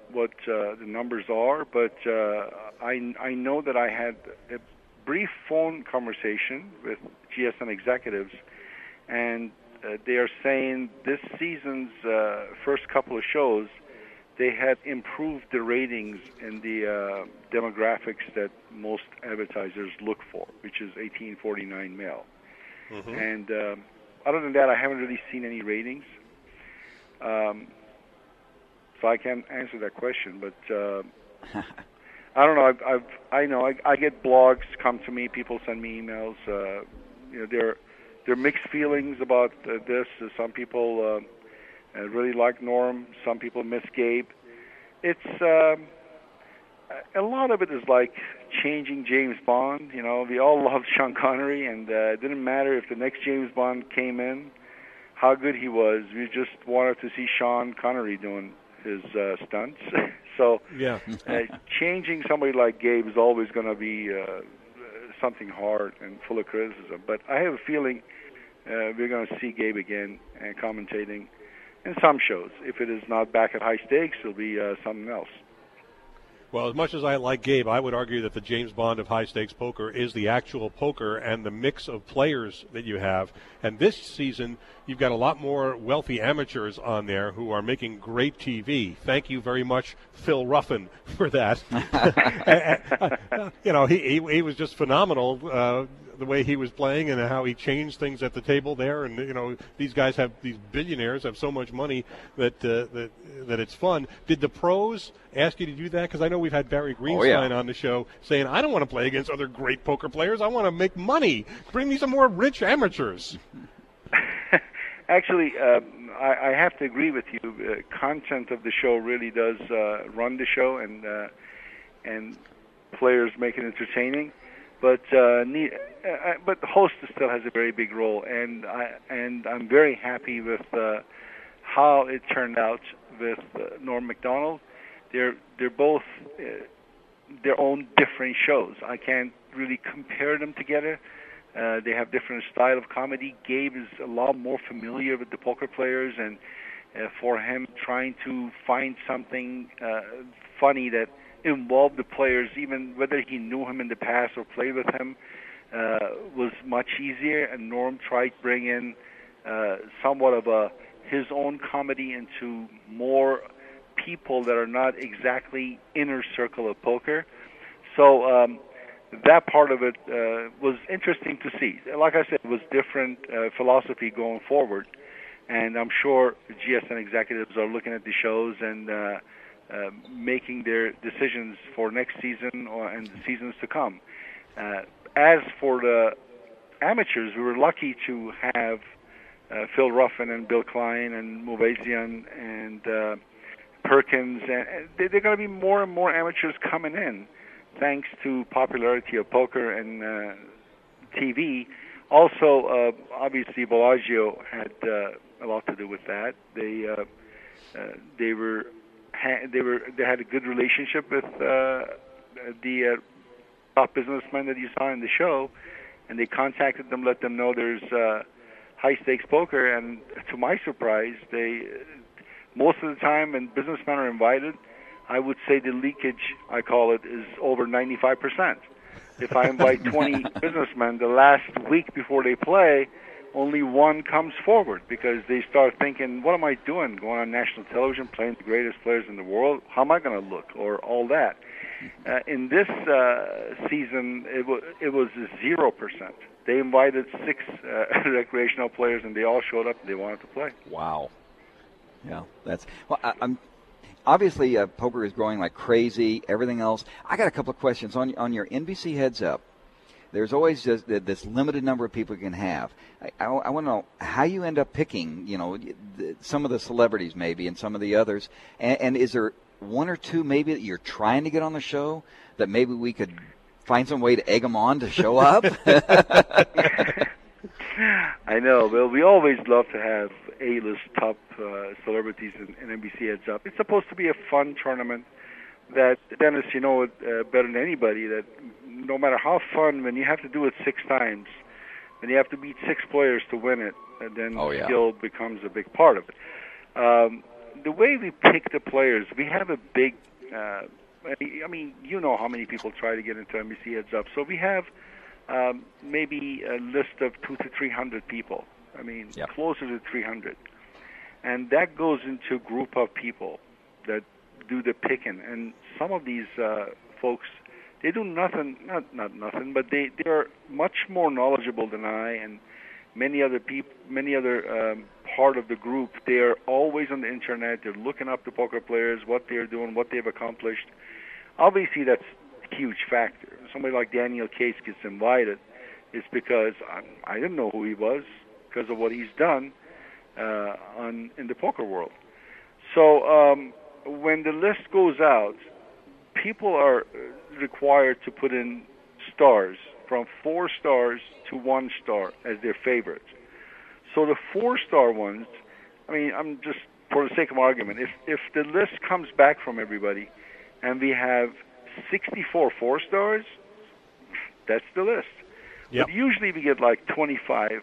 the numbers are, but I know that I had a brief phone conversation with GSN executives, and they are saying this season's first couple of shows, they had improved the ratings in the demographics that most advertisers look for, which is 18-49 male. Mm-hmm. And other than that, I haven't really seen any ratings. So I can't answer that question, but I don't know. I get blogs come to me. People send me emails. There are mixed feelings about this. Some people really like Norm. Some people miss Gabe. It's a lot of it is like changing James Bond. We all loved Sean Connery, and it didn't matter if the next James Bond came in, how good he was. We just wanted to see Sean Connery doing his stunts. So yeah. Changing somebody like Gabe is always going to be something hard and full of criticism. But I have a feeling we're going to see Gabe again commentating in some shows. If it is not back at High Stakes, it'll be something else. Well, as much as I like Gabe, I would argue that the James Bond of high-stakes poker is the actual poker and the mix of players that you have. And this season, you've got a lot more wealthy amateurs on there who are making great TV. Thank you very much, Phil Ruffin, for that. He was just phenomenal. The way he was playing and how he changed things at the table there, and these billionaires have so much money that it's fun. Did the pros ask you to do that? Because I know we've had Barry Greenstein on the show saying, "I don't want to play against other great poker players. I want to make money. Bring me some more rich amateurs." Actually, I have to agree with you. Content of the show really does run the show, and players make it entertaining. But the hostess still has a very big role, and I'm very happy with how it turned out with Norm Macdonald. They're both their own different shows. I can't really compare them together. They have different style of comedy. Gabe is a lot more familiar with the poker players, and for him trying to find something funny that involved the players, even whether he knew him in the past or played with him, was much easier. And Norm tried to bring in somewhat of his own comedy into more people that are not exactly inner circle of poker. So that part of it was interesting to see. Like I said, it was different philosophy going forward. And I'm sure GSN executives are looking at the shows and making their decisions for next season and the seasons to come. As for the amateurs, we were lucky to have Phil Ruffin and Bill Klein and Movazian and Perkins. And they're going to be more and more amateurs coming in, thanks to popularity of poker and TV. Also, obviously, Bellagio had a lot to do with that. They had a good relationship with the top businessmen that you saw in the show, and they contacted them, let them know there's high-stakes poker, and to my surprise, most of the time when businessmen are invited, I would say the leakage, I call it, is over 95%. If I invite 20 businessmen, the last week before they play, only one comes forward because they start thinking, what am I doing, going on national television, playing the greatest players in the world? How am I going to look, or all that? In this season, it was 0%. They invited 6 recreational players, and they all showed up and they wanted to play. Wow. Yeah, I'm obviously poker is growing like crazy, everything else. I got a couple of questions on your NBC Heads Up. There's always just this limited number of people you can have. I want to know how you end up picking, some of the celebrities maybe and some of the others. And is there one or two maybe that you're trying to get on the show that maybe we could find some way to egg them on to show up? I know. Well, we always love to have A-list top celebrities in NBC Heads Up. It's supposed to be a fun tournament that, Dennis, you know it better than anybody, that no matter how fun, when you have to do it 6 times, when you have to beat 6 players to win it, then skill becomes a big part of it. the way we pick the players, we have a big. I mean, you know how many people try to get into NBC Heads Up. So we have maybe a list of 200 to 300 people. I mean, closer to 300. And that goes into a group of people that do the picking. And some of these folks, they do nothing, not nothing, but they are much more knowledgeable than I and many other people, many other part of the group. They are always on the internet. They're looking up the poker players, what they're doing, what they've accomplished. Obviously, that's a huge factor. Somebody like Daniel Cates gets invited. It's because I didn't know who he was because of what he's done in the poker world. So when the list goes out, people are required to put in stars from 4 stars to 1 star as their favorites. So the 4-star ones, I mean, I'm just for the sake of argument, if the list comes back from everybody and we have 64 4-stars, that's the list. Yep. But usually we get like 25,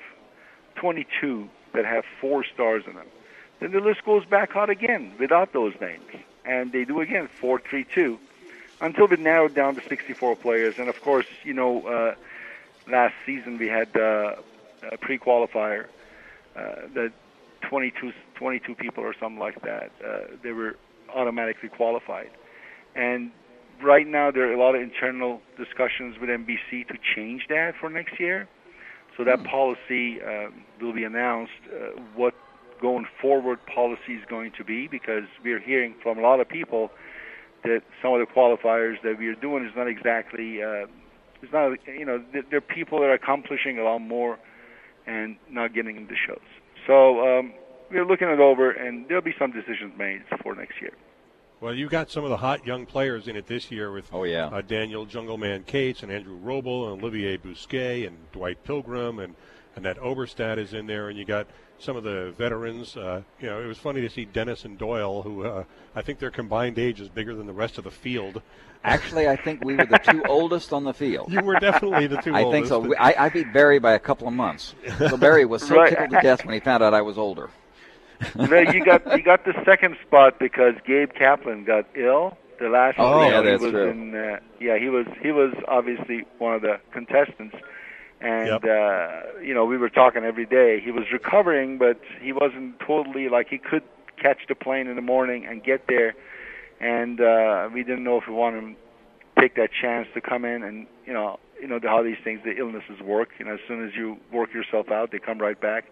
22 that have 4 stars in them. Then the list goes back out again without those names. And they do again 4, 3, 2 until we narrow it down to 64 players. And of course, you know, last season we had a pre-qualifier that 22 people or something like that. They were automatically qualified. And right now there are a lot of internal discussions with NBC to change that for next year. So that policy will be announced, what going forward policy is going to be, because we're hearing from a lot of people that some of the qualifiers that we're doing is not exactly, it's not, you know, there are people that are accomplishing a lot more and not getting into shows. So we're looking it over, and there'll be some decisions made for next year. Well, you got some of the hot young players in it this year with Daniel Jungleman Cates and Andrew Roble and Olivier Bousquet and Dwight Pilgrim and that Oberstadt is in there, and you got some of the veterans. You know, it was funny to see Dennis and Doyle, who I think their combined age is bigger than the rest of the field. Actually, I think we were the 2 oldest on the field. You were definitely the 2 I oldest. think so. I beat Barry by a couple of months. So Barry was so tickled to death when he found out I was older. No, you got the second spot because Gabe Kaplan got ill the last year. Yeah, that's he was true. He was obviously one of the contestants, and you know, we were talking every day. He was recovering, but he wasn't totally, like, he could catch the plane in the morning and get there, and we didn't know if we wanted him to take that chance to come in, and you know how these things, the illnesses work. You know, as soon as you work yourself out, they come right back.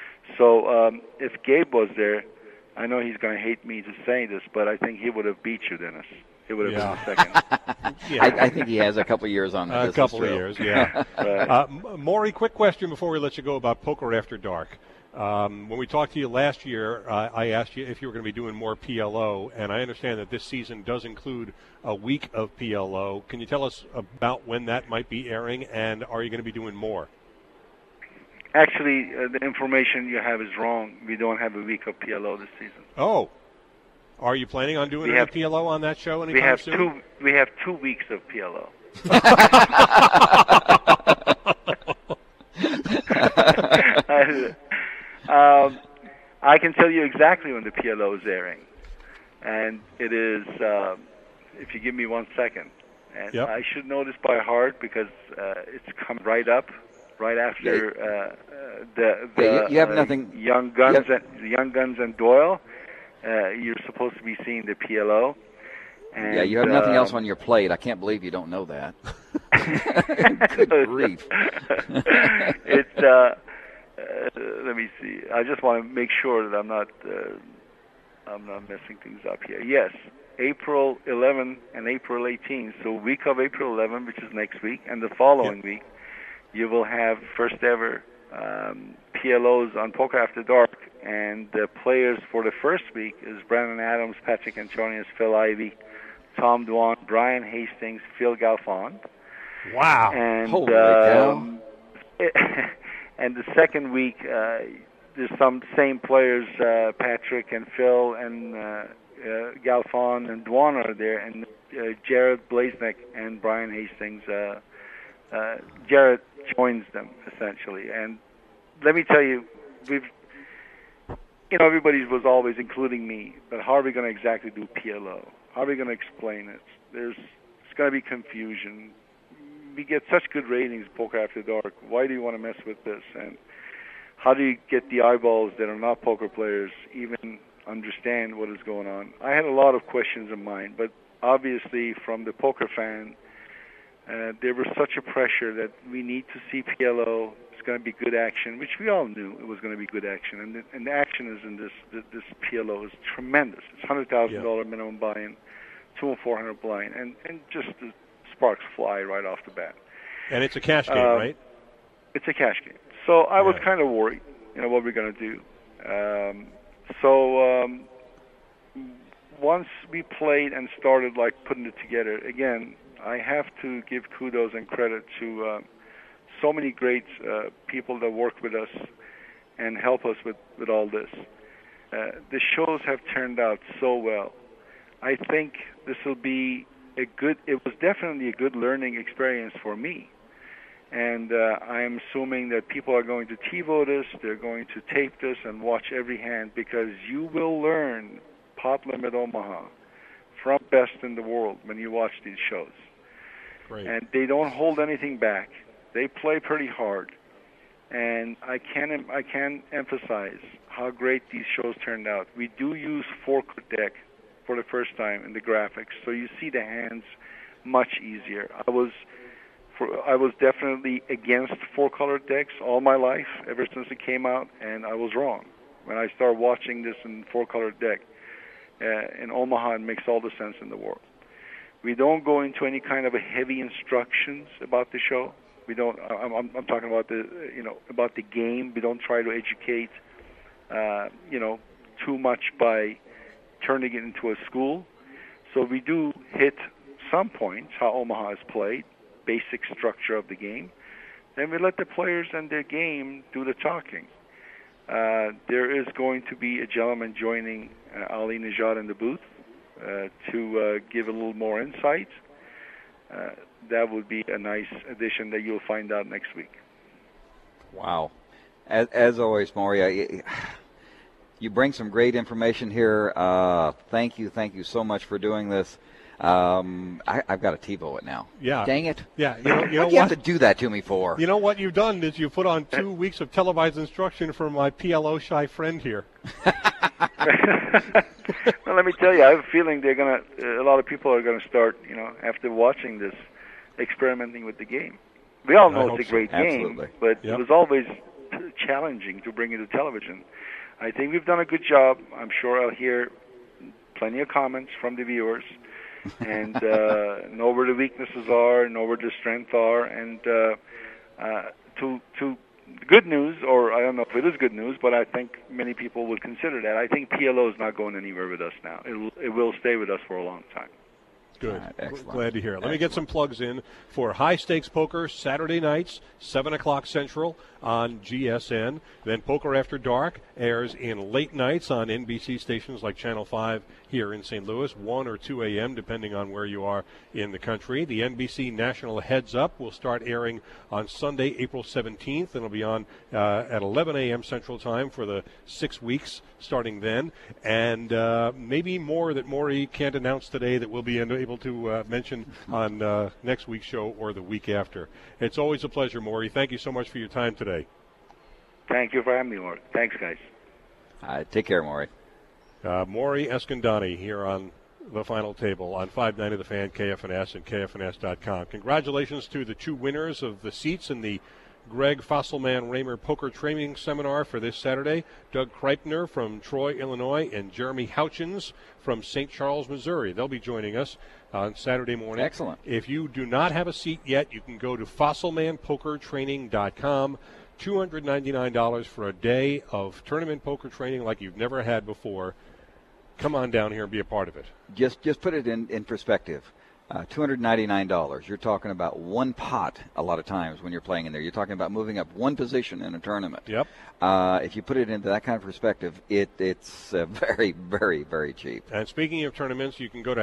So if Gabe was there, I know he's going to hate me to say this, but I think he would have beat you, Dennis. He would have been the second. I think he has a couple of years on this. A couple of years, yeah. Right. Maury, quick question before we let you go about Poker After Dark. When we talked to you last year, I asked you if you were going to be doing more PLO, and I understand that this season does include a week of PLO. Can you tell us about when that might be airing, and are you going to be doing more? Actually, the information you have is wrong. We don't have a week of PLO this season. Oh. Are you planning on doing any PLO on that show anytime soon? We have 2 weeks of PLO. I can tell you exactly when the PLO is airing. And it is, if you give me 1 second. And I should know this by heart because it's come right up. Right after you have nothing. Young Guns and Doyle, you're supposed to be seeing the PLO. And, you have nothing else on your plate. I can't believe you don't know that. Good grief! It's let me see. I just want to make sure that I'm not messing things up here. Yes, April 11 and April 18. So week of April 11, which is next week, and the following week. You will have first ever PLOs on Poker After Dark, and the players for the first week is Brandon Adams, Patrick Antonius, Phil Ivey, Tom Dwan, Brian Hastings, Phil Galfond. Wow! And holy cow! And the second week, there's some same players, Patrick and Phil and Galfond and Dwan are there, and Jared Blaznick and Brian Hastings. Jared joins them essentially, and let me tell you, everybody was always including me, but how are we going to exactly do PLO? How are we going to explain it? It's going to be confusion. We get such good ratings, Poker After Dark. Why do you want to mess with this? And how do you get the eyeballs that are not poker players even understand what is going on? I had a lot of questions in mind, but obviously from the poker fan, there was such a pressure that we need to see PLO. It's going to be good action, which we all knew it was going to be good action. And the action is in this PLO is tremendous. It's $100,000 minimum buy-in, 2 and 400 blind, and just the sparks fly right off the bat. And it's a cash game, right? It's a cash game. So I was kind of worried, what we're going to do. Once we played and started putting it together, again, I have to give kudos and credit to so many great people that work with us and help us with all this. The shows have turned out so well. I think this will be it was definitely a good learning experience for me. And I'm assuming that people are going to TiVo this, they're going to tape this and watch every hand, because you will learn Pot Limit Omaha from best in the world when you watch these shows. Great. And they don't hold anything back. They play pretty hard. And I can't emphasize how great these shows turned out. We do use four-color deck for the first time in the graphics, so you see the hands much easier. I was definitely against four-color decks all my life, ever since it came out, and I was wrong. When I started watching this in four-color deck in Omaha, it makes all the sense in the world. We don't go into any kind of a heavy instructions about the show. We don't. I'm talking about about the game. We don't try to educate, too much by turning it into a school. So we do hit some points how Omaha is played, basic structure of the game. Then we let the players and their game do the talking. There is going to be a gentleman joining Ali Nejad in the booth to give a little more insight. That would be a nice addition that you'll find out next week. Wow. As always, Maury, you bring some great information here. Thank you so much for doing this. I've got to TiVo it now. Yeah. Dang it. Yeah. You know what? You have to do that to me for? You know what you've done is you put on 2 weeks of televised instruction for my PLO shy friend here. Well, let me tell you, I have a feeling a lot of people are going to start, after watching this, experimenting with the game. We all know it's a great game, but it was always challenging to bring it to television. I think we've done a good job. I'm sure I'll hear plenty of comments from the viewers, and know where the weaknesses are, know where the strengths are, and to good news, or I don't know if it is good news, but I think many people would consider that. I think PLO is not going anywhere with us now. It will stay with us for a long time. Good. Excellent. Glad to hear it. Let me get some plugs in for High Stakes Poker Saturday nights, 7 o'clock Central on GSN. Then Poker After Dark airs in late nights on NBC stations like Channel 5 here in St. Louis, 1 or 2 a.m., depending on where you are in the country. The NBC National Heads Up will start airing on Sunday, April 17th, and it'll be on at 11 a.m. Central Time for the 6 weeks starting then. And maybe more that Maury can't announce today that we'll be able to mention on next week's show or the week after. It's always a pleasure, Maury. Thank you so much for your time today. Thank you for having me, Lord. Thanks, guys. Take care, Maury. Maury Eskandani here on the final table on 590 The Fan, KFNS, and KFNS.com. Congratulations to the two winners of the seats in the Greg Fosselman Raymer Poker Training Seminar for this Saturday. Doug Kreipner from Troy, Illinois, and Jeremy Houchins from St. Charles, Missouri. They'll be joining us on Saturday morning. Excellent. If you do not have a seat yet, you can go to FosselmanPokerTraining.com. $299 for a day of tournament poker training like you've never had before. Come on down here and be a part of it. Just put it in perspective. $299. You're talking about one pot a lot of times when you're playing in there. You're talking about moving up one position in a tournament. Yep. If you put it into that kind of perspective, it's very, very, very cheap. And speaking of tournaments, you can go to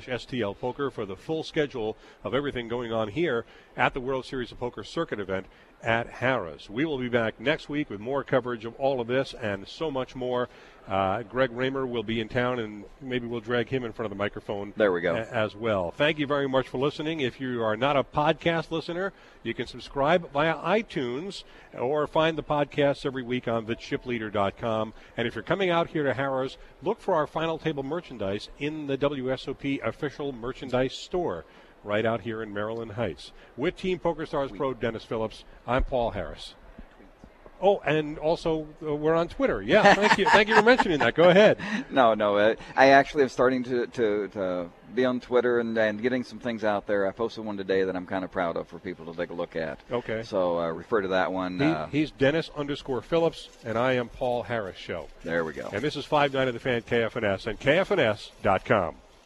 harrahs.com/STLpoker for the full schedule of everything going on here at the World Series of Poker Circuit event at Harrah's. We will be back next week with more coverage of all of this and so much more. Greg Raymer will be in town, and maybe we'll drag him in front of the microphone. There we go. As well. Thank you very much for listening. If you are not a podcast listener, you can subscribe via iTunes or find the podcasts every week on thechipleader.com. And if you're coming out here to Harrah's, look for our Final Table merchandise in the WSOP official merchandise store right out here in Maryland Heights. With Team PokerStars Pro Dennis Phillips, I'm Paul Harris. Oh, and also we're on Twitter. Yeah, thank you. Thank you for mentioning that. Go ahead. No. I actually am starting to be on Twitter and getting some things out there. I posted one today that I'm kind of proud of for people to take a look at. Okay. So refer to that one. He's Dennis_Phillips, and I am Paul Harris Show. There we go. And this is 5-9 of the Fan KFNS and KFNS.com.